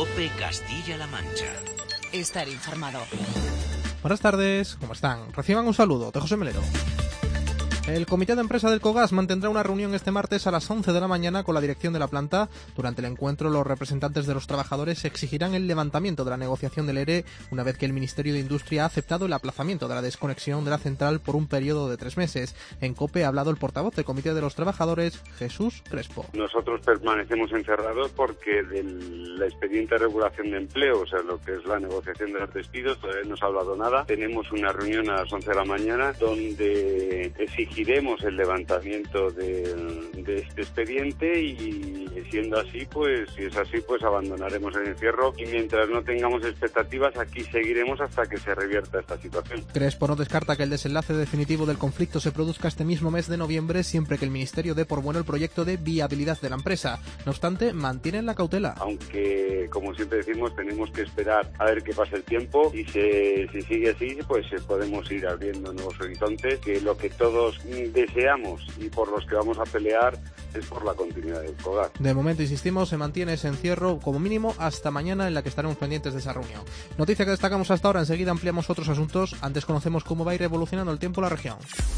COPE Castilla-La Mancha. Estar informado. Buenas tardes, ¿cómo están? Reciban un saludo de José Melero. El comité de empresa del COGAS mantendrá una reunión este martes a las 11 de la mañana con la dirección de la planta. Durante el encuentro, los representantes de los trabajadores exigirán el levantamiento de la negociación del ERE una vez que el Ministerio de Industria ha aceptado el aplazamiento de la desconexión de la central por un periodo de 3 meses. En COPE ha hablado el portavoz del comité de los trabajadores, Jesús Crespo. Nosotros permanecemos encerrados porque del expediente de regulación de empleo, o sea, lo que es la negociación de los despidos, todavía no se ha hablado nada. Tenemos una reunión a las 11 de la mañana donde exigiremos el levantamiento de este expediente y siendo así, pues si es así, pues abandonaremos el encierro y mientras no tengamos expectativas aquí seguiremos hasta que se revierta esta situación. Crespo no descarta que el desenlace definitivo del conflicto se produzca este mismo mes de noviembre siempre que el Ministerio dé por bueno el proyecto de viabilidad de la empresa. No obstante, mantienen la cautela. Aunque, como siempre decimos, tenemos que esperar a ver qué pasa el tiempo y si sigue así, pues podemos ir abriendo nuevos horizontes, que lo que todos deseamos y por los que vamos a pelear es por la continuidad del COGAS. De momento, insistimos, se mantiene ese encierro como mínimo hasta mañana, en la que estaremos pendientes de esa reunión. Noticia que destacamos hasta ahora, enseguida ampliamos otros asuntos. Antes conocemos cómo va a ir evolucionando el tiempo en la región.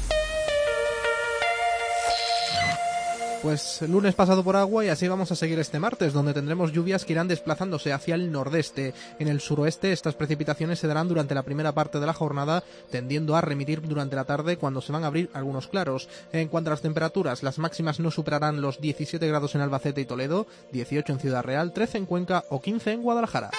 Pues el lunes pasado por agua y así vamos a seguir este martes, donde tendremos lluvias que irán desplazándose hacia el nordeste. En el suroeste estas precipitaciones se darán durante la primera parte de la jornada, tendiendo a remitir durante la tarde cuando se van a abrir algunos claros. En cuanto a las temperaturas, las máximas no superarán los 17 grados en Albacete y Toledo, 18 en Ciudad Real, 13 en Cuenca o 15 en Guadalajara.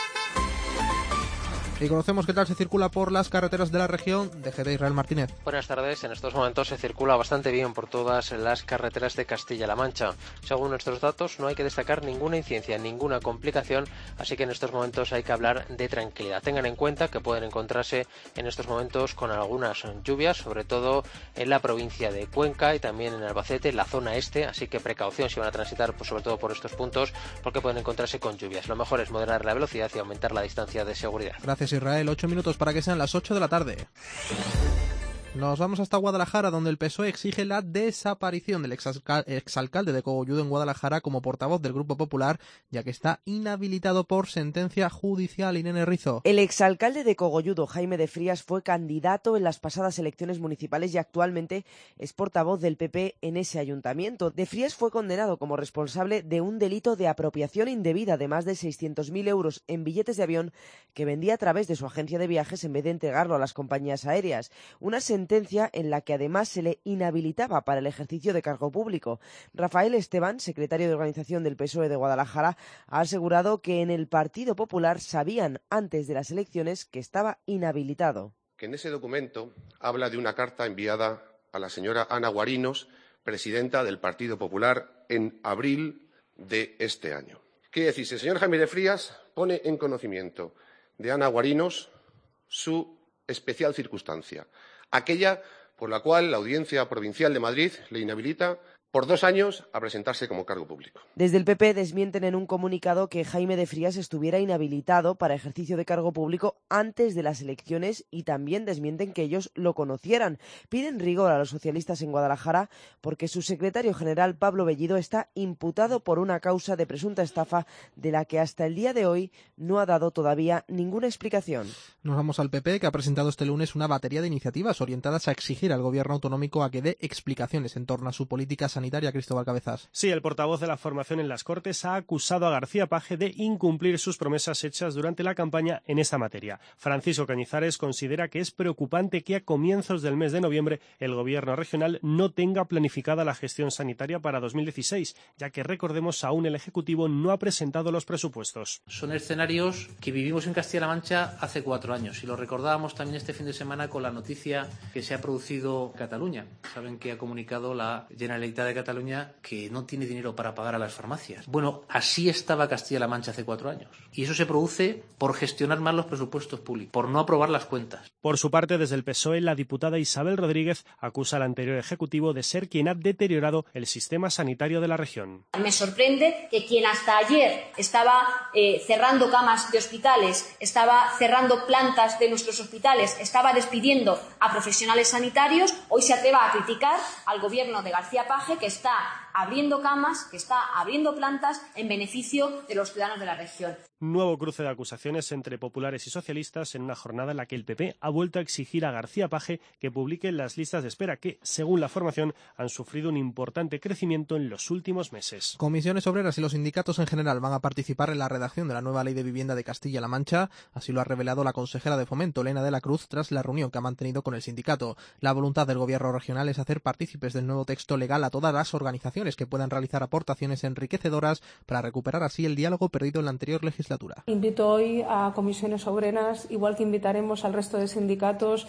Y conocemos qué tal se circula por las carreteras de la región. DGT Israel Martínez. Buenas tardes. En estos momentos se circula bastante bien por todas las carreteras de Castilla-La Mancha. Según nuestros datos, no hay que destacar ninguna incidencia, ninguna complicación, así que en estos momentos hay que hablar de tranquilidad. Tengan en cuenta que pueden encontrarse en estos momentos con algunas lluvias, sobre todo en la provincia de Cuenca y también en Albacete, la zona este, así que precaución si van a transitar, pues sobre todo por estos puntos, porque pueden encontrarse con lluvias. Lo mejor es moderar la velocidad y aumentar la distancia de seguridad. Gracias, Israel. 8 minutos para que sean las 8 de la tarde. Nos vamos hasta Guadalajara, donde el PSOE exige la desaparición del exalcalde de Cogolludo en Guadalajara como portavoz del Grupo Popular, ya que está inhabilitado por sentencia judicial. Irene Rizo. El exalcalde de Cogolludo, Jaime de Frías, fue candidato en las pasadas elecciones municipales y actualmente es portavoz del PP en ese ayuntamiento. De Frías fue condenado como responsable de un delito de apropiación indebida de más de 600.000 euros en billetes de avión que vendía a través de su agencia de viajes en vez de entregarlo a las compañías aéreas. Una sentencia en la que además se le inhabilitaba para el ejercicio de cargo público. Rafael Esteban, secretario de organización del PSOE de Guadalajara, ha asegurado que en el Partido Popular sabían antes de las elecciones que estaba inhabilitado. Que en ese documento habla de una carta enviada a la señora Ana Guarinos, presidenta del Partido Popular, en abril de este año. Quiere decir, el señor Jaime de Frías pone en conocimiento de Ana Guarinos su especial circunstancia, aquella por la cual la Audiencia Provincial de Madrid le inhabilita por 2 años a presentarse como cargo público. Desde el PP desmienten en un comunicado que Jaime de Frías estuviera inhabilitado para ejercicio de cargo público antes de las elecciones y también desmienten que ellos lo conocieran. Piden rigor a los socialistas en Guadalajara porque su secretario general, Pablo Bellido, está imputado por una causa de presunta estafa de la que hasta el día de hoy no ha dado todavía ninguna explicación. Nos vamos al PP, que ha presentado este lunes una batería de iniciativas orientadas a exigir al gobierno autonómico a que dé explicaciones en torno a su política sanitaria. Cristóbal Cabezas. Sí, el portavoz de la formación en las Cortes ha acusado a García Paje de incumplir sus promesas hechas durante la campaña en esta materia. Francisco Cañizares considera que es preocupante que a comienzos del mes de noviembre el gobierno regional no tenga planificada la gestión sanitaria para 2016, ya que recordemos aún el Ejecutivo no ha presentado los presupuestos. Son escenarios que vivimos en Castilla-La Mancha hace 4 años y lo recordábamos también este fin de semana con la noticia que se ha producido en Cataluña. Saben que ha comunicado la Generalitat de Cataluña que no tiene dinero para pagar a las farmacias. Bueno, así estaba Castilla-La Mancha hace 4 años. Y eso se produce por gestionar mal los presupuestos públicos, por no aprobar las cuentas. Por su parte, desde el PSOE, la diputada Isabel Rodríguez acusa al anterior Ejecutivo de ser quien ha deteriorado el sistema sanitario de la región. Me sorprende que quien hasta ayer estaba cerrando camas de hospitales, estaba cerrando plantas de nuestros hospitales, estaba despidiendo a profesionales sanitarios, hoy se atreva a criticar al gobierno de García Paje, que está abriendo camas, que está abriendo plantas en beneficio de los ciudadanos de la región. Nuevo cruce de acusaciones entre populares y socialistas en una jornada en la que el PP ha vuelto a exigir a García Paje que publique las listas de espera que, según la formación, han sufrido un importante crecimiento en los últimos meses. Comisiones obreras y los sindicatos en general van a participar en la redacción de la nueva Ley de Vivienda de Castilla-La Mancha, así lo ha revelado la consejera de Fomento, Elena de la Cruz, tras la reunión que ha mantenido con el sindicato. La voluntad del gobierno regional es hacer partícipes del nuevo texto legal a todas las organizaciones que puedan realizar aportaciones enriquecedoras para recuperar así el diálogo perdido en la anterior legislatura. Invito hoy a comisiones obreras, igual que invitaremos al resto de sindicatos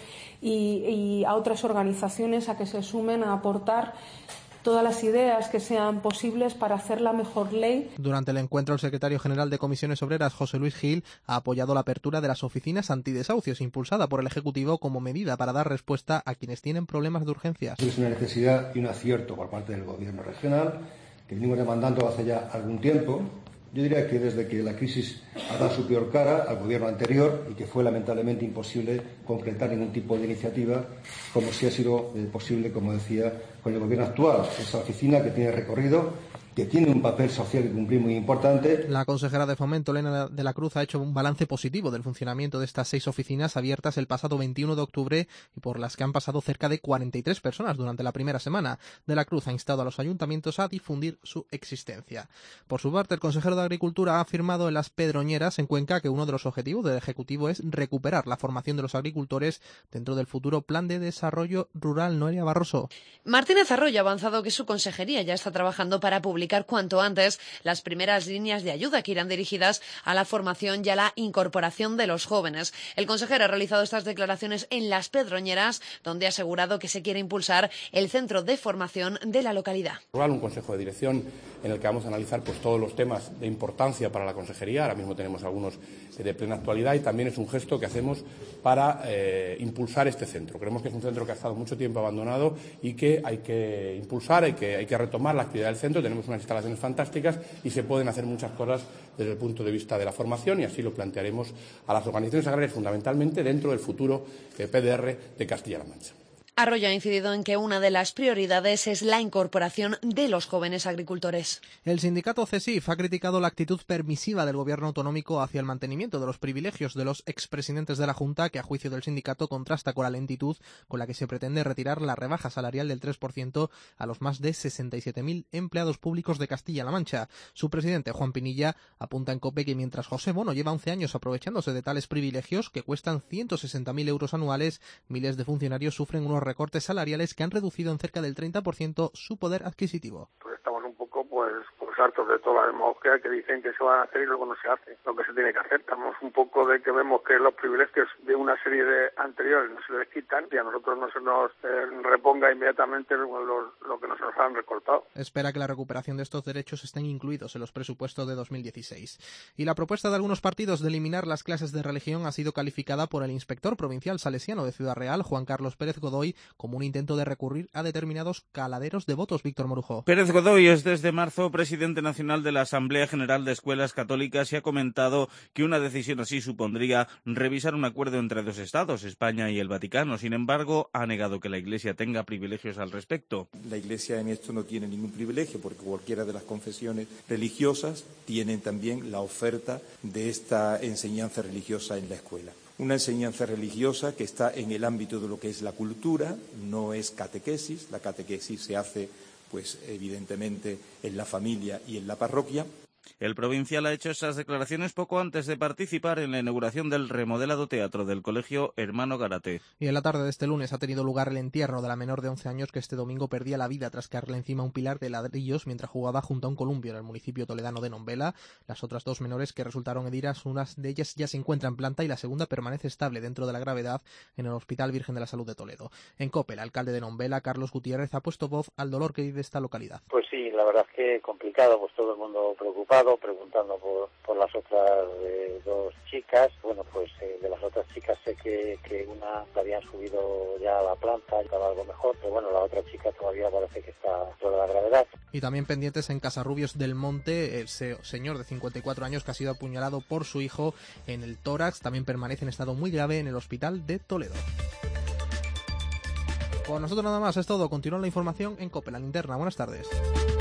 y a otras organizaciones a que se sumen a aportar todas las ideas que sean posibles para hacer la mejor ley. Durante el encuentro, el secretario general de Comisiones Obreras, José Luis Gil, ha apoyado la apertura de las oficinas antidesahucios impulsada por el Ejecutivo como medida para dar respuesta a quienes tienen problemas de urgencias. Es una necesidad y un acierto por parte del Gobierno regional, que venimos demandando hace ya algún tiempo. Yo diría que desde que la crisis ha dado su peor cara al gobierno anterior y que fue lamentablemente imposible concretar ningún tipo de iniciativa, como sí ha sido posible, como decía, con el gobierno actual. Esa oficina que tiene recorrido, que tiene un papel social que cumplir muy importante. La consejera de Fomento, Elena de la Cruz, ha hecho un balance positivo del funcionamiento de estas 6 oficinas abiertas el pasado 21 de octubre y por las que han pasado cerca de 43 personas durante la primera semana. De la Cruz ha instado a los ayuntamientos a difundir su existencia. Por su parte, el consejero de Agricultura ha afirmado en Las Pedroñeras, en Cuenca, que uno de los objetivos del Ejecutivo es recuperar la formación de los agricultores dentro del futuro Plan de Desarrollo Rural. Noelia Barroso. Martínez Arroyo ha avanzado que su consejería ya está trabajando para publicar cuanto antes las primeras líneas de ayuda que irán dirigidas a la formación y a la incorporación de los jóvenes. El consejero ha realizado estas declaraciones en Las Pedroñeras, donde ha asegurado que se quiere impulsar el centro de formación de la localidad. Un consejo de dirección en el que vamos a analizar todos los temas de importancia para la consejería. Ahora mismo tenemos algunos de plena actualidad y también es un gesto que hacemos para impulsar este centro. Creemos que es un centro que ha estado mucho tiempo abandonado y que hay que impulsar, hay que retomar la actividad del centro. Tenemos unas instalaciones fantásticas y se pueden hacer muchas cosas desde el punto de vista de la formación y así lo plantearemos a las organizaciones agrarias fundamentalmente dentro del futuro PDR de Castilla-La Mancha. Arroyo ha incidido en que una de las prioridades es la incorporación de los jóvenes agricultores. El sindicato CESIF ha criticado la actitud permisiva del gobierno autonómico hacia el mantenimiento de los privilegios de los expresidentes de la Junta, que a juicio del sindicato contrasta con la lentitud con la que se pretende retirar la rebaja salarial del 3% a los más de 67.000 empleados públicos de Castilla-La Mancha. Su presidente, Juan Pinilla, apunta en COPE que mientras José Bono lleva 11 años aprovechándose de tales privilegios que cuestan 160.000 euros anuales, miles de funcionarios sufren unos recortes salariales que han reducido en cerca del 30% su poder adquisitivo. Pues estamos un poco hartos de toda la demagogia que dicen que se van a hacer y luego no se hace lo que se tiene que hacer. Estamos un poco de que vemos que los privilegios de una serie de anteriores no se les quitan y a nosotros no se nos reponga inmediatamente lo que nos han recortado. Espera que la recuperación de estos derechos estén incluidos en los presupuestos de 2016. Y la propuesta de algunos partidos de eliminar las clases de religión ha sido calificada por el inspector provincial salesiano de Ciudad Real, Juan Carlos Pérez Godoy, como un intento de recurrir a determinados caladeros de votos. Víctor Morujo. Pérez Godoy es desde marzo presidente nacional de la Asamblea General de Escuelas Católicas y ha comentado que una decisión así supondría revisar un acuerdo entre dos estados, España y el Vaticano. Sin embargo, ha negado que la Iglesia tenga privilegios al respecto. La Iglesia en esto no tiene ningún privilegio porque cualquiera de las confesiones religiosas tienen también la oferta de esta enseñanza religiosa en la escuela. Una enseñanza religiosa que está en el ámbito de lo que es la cultura, no es catequesis. La catequesis se hace evidentemente en la familia y en la parroquia. El provincial ha hecho esas declaraciones poco antes de participar en la inauguración del remodelado teatro del Colegio Hermano Garate. Y en la tarde de este lunes ha tenido lugar el entierro de la menor de 11 años que este domingo perdía la vida tras caerle encima un pilar de ladrillos mientras jugaba junto a un columpio en el municipio toledano de Nombela. Las otras dos menores que resultaron heridas, una de ellas ya se encuentra en planta y la segunda permanece estable dentro de la gravedad en el Hospital Virgen de la Salud de Toledo. En COPE, el alcalde de Nombela, Carlos Gutiérrez, ha puesto voz al dolor que vive esta localidad. Pues sí, la verdad es que complicado, todo el mundo preocupado, preguntando por las otras dos chicas. Bueno, de las otras chicas sé que una la habían subido ya a la planta, estaba algo mejor, pero bueno, la otra chica todavía parece que está toda la gravedad. Y también pendientes en Casarrubios del Monte, el señor de 54 años que ha sido apuñalado por su hijo en el tórax, también permanece en estado muy grave en el hospital de Toledo. Con nosotros nada más, es todo. Continúa la información en COPE, la linterna. Buenas tardes.